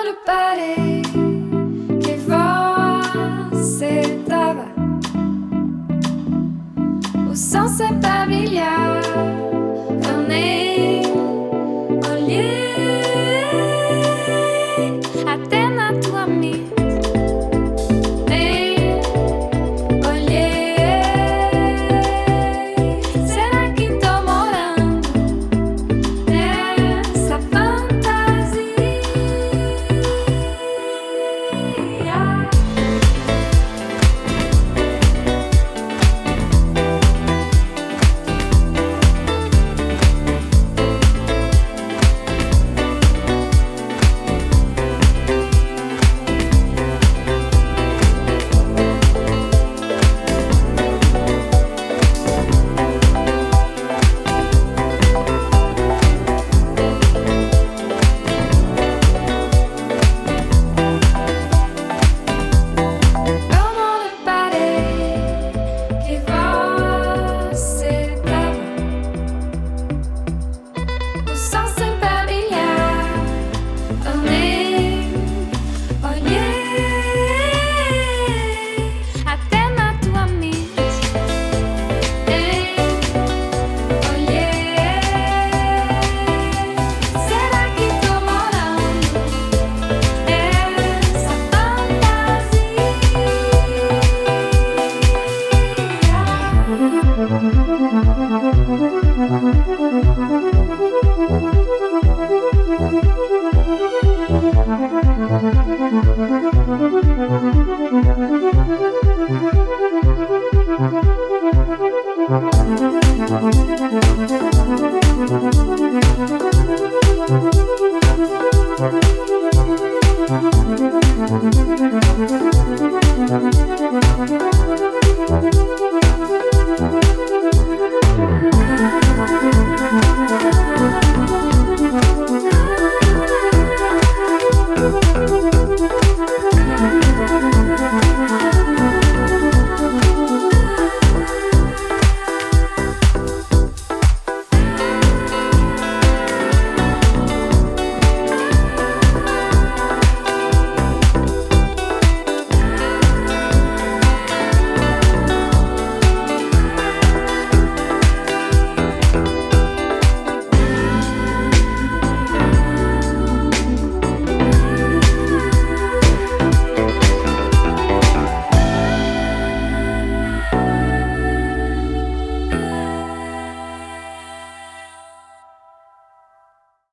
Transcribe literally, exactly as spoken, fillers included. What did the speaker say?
reparei que você tava. O som sempre a brilhar. Eu nem olhei até na tua mente. Nem olhei. Será que tô morando nessa fantasia? Eu não reparei que você tava. O sol sempre a brilhar. Eu nem olhei até na tua mente. Nem olhei. Será que tô morando nessa fantasia? Thank you.